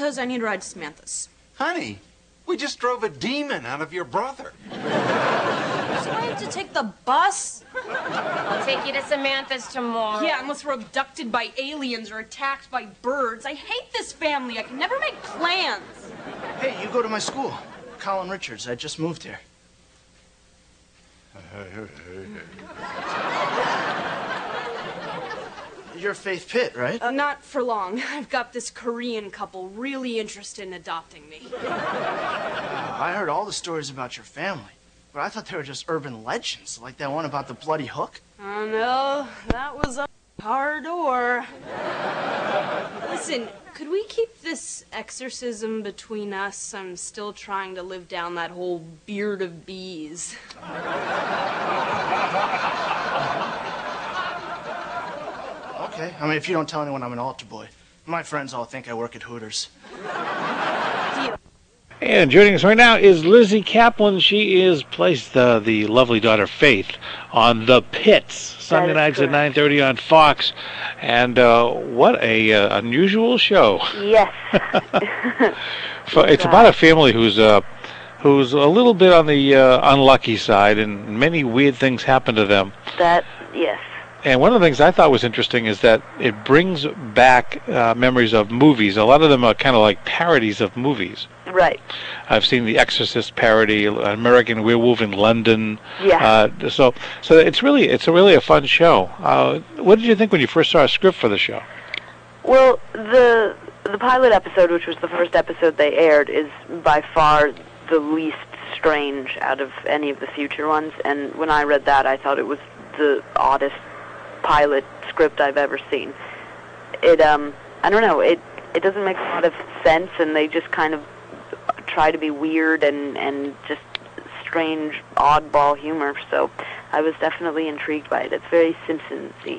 because I need a ride to Samantha's. Honey, we just drove a demon out of your brother. So I have to take the bus? I'll take you to Samantha's tomorrow. Yeah, unless we're abducted by aliens or attacked by birds. I hate this family. I can never make plans. Hey, you go to my school. Colin Richards. I just moved here. You're Faith Pitt, right? Not for long. I've got this Korean couple really interested in adopting me. I heard all the stories about your family, but I thought they were just urban legends, like that one about the bloody hook. Oh, no, that was a hard door. Listen, could we keep this exorcism between us? I'm still trying to live down that whole beard of bees. Okay. I mean, if you don't tell anyone I'm an altar boy. My friends all think I work at Hooters. And joining us right now is Lizzie Kaplan. She is placed the lovely daughter Faith on The Pits, Sunday nights at 9:30 on Fox. And what a unusual show. Yes. It's about a family who's a little bit on the unlucky side, and many weird things happen to them. Yes. And one of the things I thought was interesting is that it brings back memories of movies. A lot of them are kind of like parodies of movies. Right. I've seen the Exorcist parody, American Werewolf in London. Yeah. So it's really a fun show. What did you think when you first saw a script for the show? Well, the pilot episode, which was the first episode they aired, is by far the least strange out of any of the future ones. And when I read that, I thought it was the oddest pilot script I've ever seen. I don't know, it doesn't make a lot of sense, and they just kind of try to be weird and just strange, oddball humor, so I was definitely intrigued by it. It's very Simpsons-y.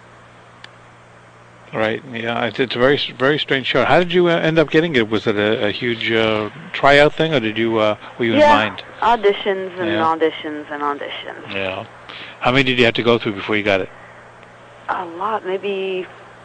Right, yeah, it's a very, very strange show. How did you end up getting it? Was it a huge tryout thing, or did you were you in mind? Auditions and auditions and auditions. Yeah. How many did you have to go through before you got it? A lot, maybe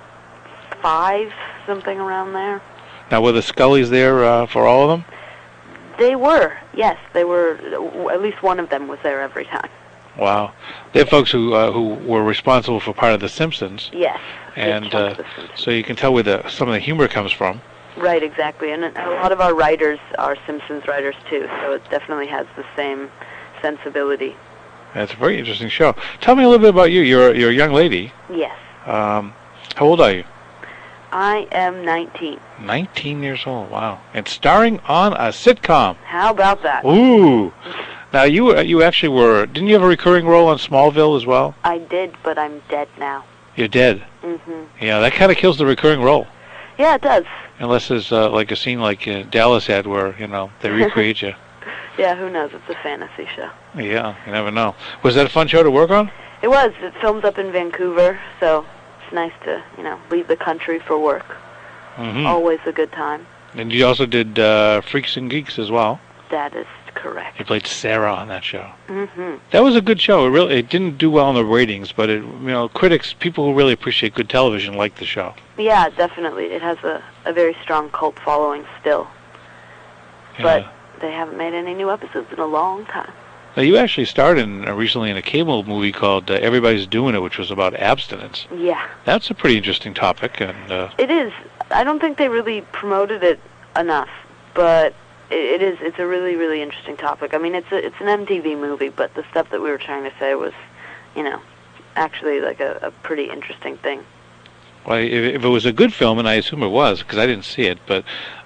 5, something around there. Now, were the Scullys there for all of them? They were, yes. They were, at least one of them was there every time. Wow. They're folks who were responsible for part of The Simpsons. Yes. And so you can tell where some of the humor comes from. Right, exactly. And a lot of our writers are Simpsons writers, too, so it definitely has the same sensibility. It's a very interesting show. Tell me a little bit about you. You're a young lady. Yes. How old are you? I am 19. 19 years old. Wow. And starring on a sitcom. How about that? Ooh. Now, you actually were... Didn't you have a recurring role on Smallville as well? I did, but I'm dead now. You're dead? Mm-hmm. Yeah, that kind of kills the recurring role. Yeah, it does. Unless there's like a scene like Dallas had where, they recreate you. Yeah, who knows? It's a fantasy show. Yeah, you never know. Was that a fun show to work on? It was. It filmed up in Vancouver, so it's nice to, leave the country for work. Mm-hmm. Always a good time. And you also did Freaks and Geeks as well. That is correct. You played Sarah on that show. Mm-hmm. That was a good show. It didn't do well in the ratings, but critics, people who really appreciate good television, like the show. Yeah, definitely. It has a very strong cult following still. Yeah. But they haven't made any new episodes in a long time. Now, you actually starred recently in a cable movie called Everybody's Doing It, which was about abstinence. Yeah. That's a pretty interesting topic. And it is. I don't think they really promoted it enough, but it is. It's a really, really interesting topic. I mean, it's an MTV movie, but the stuff that we were trying to say was, actually like a pretty interesting thing. Well, if it was a good film, and I assume it was, because I didn't see it, but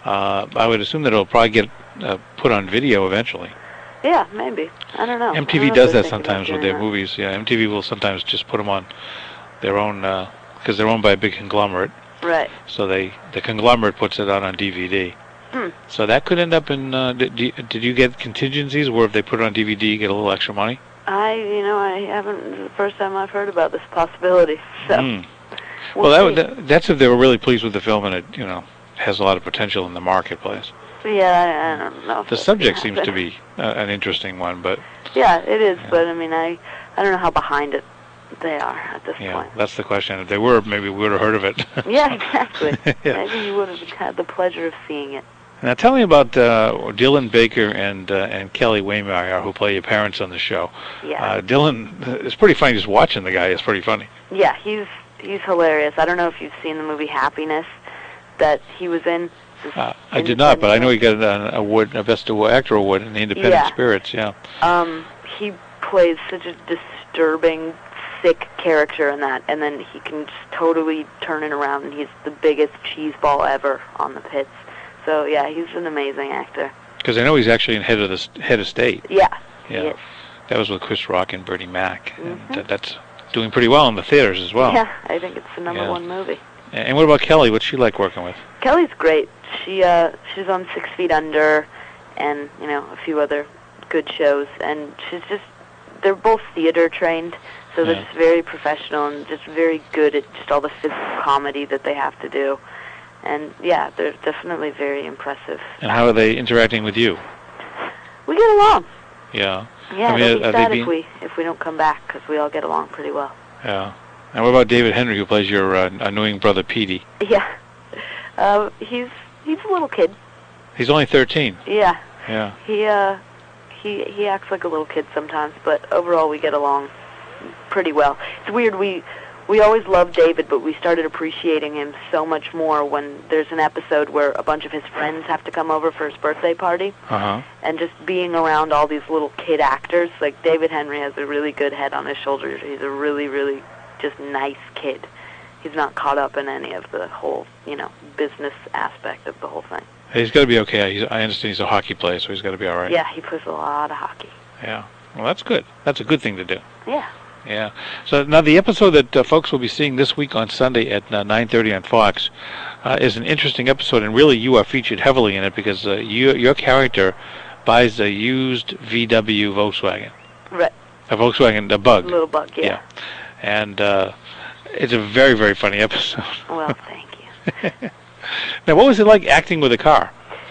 I would assume that it'll probably get put on video eventually. Yeah, maybe. I don't know. MTV does that sometimes with their movies. Yeah, MTV will sometimes just put them on their own, because they're owned by a big conglomerate. Right. So the conglomerate puts it out on DVD. So that could end up in. Did you get contingencies where if they put it on DVD, you get a little extra money? I haven't. This is the first time I've heard about this possibility. So. Well, that's if they were really pleased with the film and it, has a lot of potential in the marketplace. Yeah, I don't know. The subject seems to be an interesting one, but... Yeah, it is, but I mean, I don't know how behind it They are at this Yeah, point. that's the question. If they were, maybe we would have heard of it. Yeah, exactly. Yeah. Maybe you would have had the pleasure of seeing it. Now tell me about Dylan Baker and Kelly Waymeyer, who play your parents on the show. Yeah. Dylan, it's pretty funny just watching the guy. It's pretty funny. Yeah, he's hilarious. I don't know if you've seen the movie Happiness that he was in. I did not, but I know he got an award, a Best Actor award in the Independent Spirits. Yeah. He plays such a disturbing, sick character in that, and then he can just totally turn it around, and he's the biggest cheeseball ever on the pits. So yeah, he's an amazing actor. Because I know he's actually in Head of State. Yeah. Yeah. That was with Chris Rock and Bernie Mac. And that's doing pretty well in the theaters as well. Yeah, I think it's the number one movie. And what about Kelly? What's she like working with? Kelly's great. She's on 6 Feet Under, and a few other good shows, and they're both theater trained, so they're just very professional and just very good at just all the physical comedy that they have to do. And yeah, they're definitely very impressive. And how are they interacting with you? We get along. Yeah. Yeah, I mean, it'll be sad if we don't come back, because we all get along pretty well. Yeah. And what about David Henry, who plays your annoying brother Petey? Yeah. He's a little kid. He's only 13. Yeah. Yeah. He acts like a little kid sometimes, but overall we get along pretty well. It's weird, we always loved David, but we started appreciating him so much more when there's an episode where a bunch of his friends have to come over for his birthday party. Uh-huh. And just being around all these little kid actors, like David Henry has a really good head on his shoulders. He's a really, really just nice kid. He's not caught up in any of the whole, business aspect of the whole thing. He's got to be okay. I understand he's a hockey player, so he's got to be all right. Yeah, he plays a lot of hockey. Yeah. Well, that's good. That's a good thing to do. Yeah. Yeah. So now the episode that folks will be seeing this week on Sunday at 9:30 on Fox is an interesting episode, and really you are featured heavily in it because your character buys a used VW Volkswagen. Right. A Volkswagen, a Bug. Little Bug, yeah. And it's a very, very funny episode. Well, thank you. Now, what was it like acting with a car?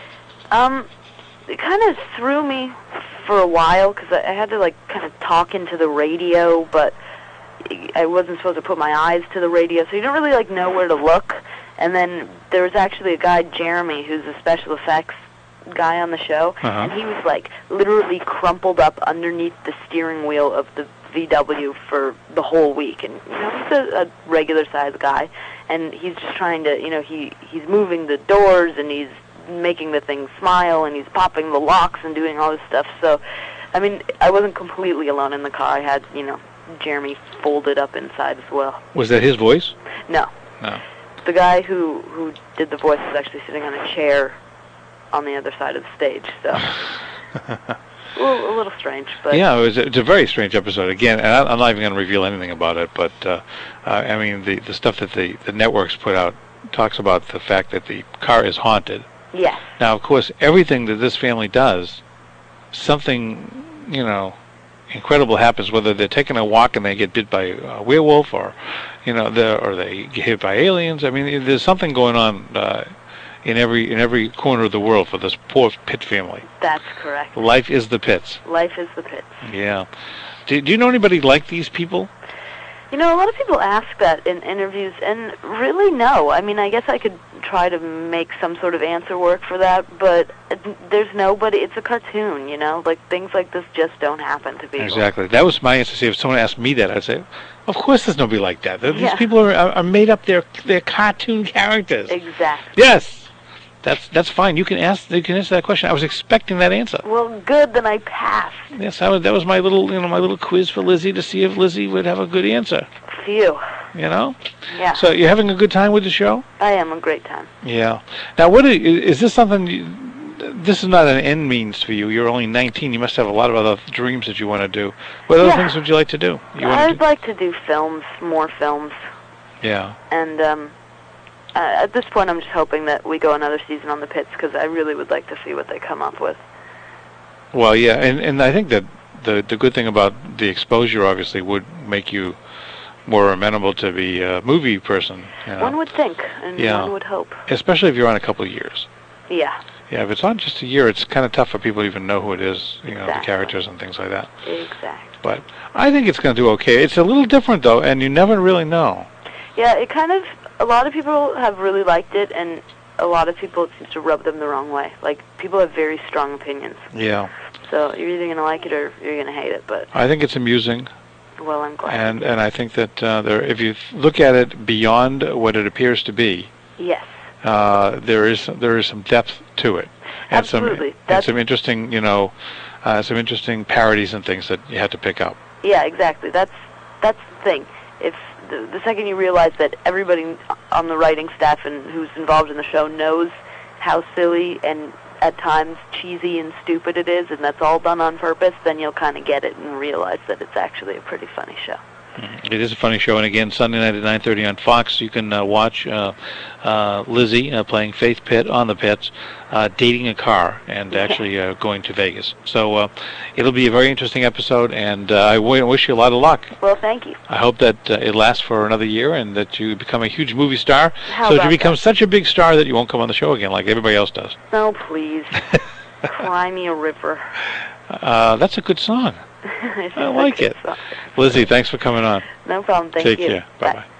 It kind of threw me for a while because I had to kind of talk into the radio, but I wasn't supposed to put my eyes to the radio, so you don't really know where to look. And then there was actually a guy, Jeremy, who's a special effects guy on the show, and he was literally crumpled up underneath the steering wheel of the VW for the whole week. And he's a regular sized guy, and he's just trying to he's moving the doors, and he's making the thing smile, and he's popping the locks and doing all this stuff. So I mean, I wasn't completely alone in the car. I had Jeremy folded up inside as well. Was that his voice? No. The guy who did the voice was actually sitting on a chair on the other side of the stage, so a little strange. But yeah, it's a very strange episode. Again, and I'm not even going to reveal anything about it, but I mean, the stuff that the networks put out talks about the fact that the car is haunted. Yes. Now, of course, everything that this family does, something, incredible happens, whether they're taking a walk and they get bit by a werewolf or, or they get hit by aliens. I mean, there's something going on in every corner of the world for this poor Pitt family. That's correct. Life is the Pitts. Life is the Pitts. Yeah. Do you know anybody like these people? A lot of people ask that in interviews, and really no. I mean, I guess I could try to make some sort of answer work for that, but there's nobody. It's a cartoon, things like this just don't happen to people. Exactly. That was my answer. See, if someone asked me that, I'd say, of course there's nobody like that. These Yeah. people are made up. They're cartoon characters. Exactly. Yes. That's fine. You can answer that question. I was expecting that answer. Well, good. Then I passed. Yes, that was my little quiz for Lizzie to see if Lizzie would have a good answer. Phew. Yeah. So you're having a good time with the show? I am a great time. Yeah. Now, is this something? This is not an end means for you. You're only 19. You must have a lot of other dreams that you want to do. What other things would you like to do? I'd like to do films, more films. Yeah. And at this point, I'm just hoping that we go another season on the Pitts, because I really would like to see what they come up with. Well, yeah, and I think that the good thing about the exposure obviously would make you more amenable to be a movie person. One would think, and one would hope. Especially if you're on a couple of years. Yeah. Yeah, if it's on just a year, it's kind of tough for people to even know who it is, you know, the Exactly. characters and things like that. Exactly. But I think it's going to do okay. It's a little different, though, and you never really know. Yeah, it kind of, a lot of people have really liked it, and a lot of people, it seems to rub them the wrong way. Like, people have very strong opinions. Yeah. So you're either going to like it or you're going to hate it, but, I think it's amusing, well, I'm glad. and I think that if you look at it beyond what it appears to be, Yes. there is some depth to it, and Absolutely. some interesting, you know, some interesting parodies and things that you had to pick up. Yeah, exactly. That's the thing. If the second you realize that everybody on the writing staff and who's involved in the show knows how silly and at times cheesy and stupid it is, and that's all done on purpose, then you'll kind of get it and realize that it's actually a pretty funny show. It is a funny show, and again, Sunday night at 9:30 on Fox, you can watch Lizzie playing Faith Pitt on the Pits, dating a car and actually going to Vegas. So it'll be a very interesting episode, and I wish you a lot of luck. Well, thank you. I hope that it lasts for another year and that you become a huge movie star, How so that you about become that? such a big star that you won't come on the show again like everybody else does. No, please. Cry me a river. That's a good song. It's I a like good it. song. Lizzie, thanks for coming on. No problem. Thank Take you. care. Bye-bye.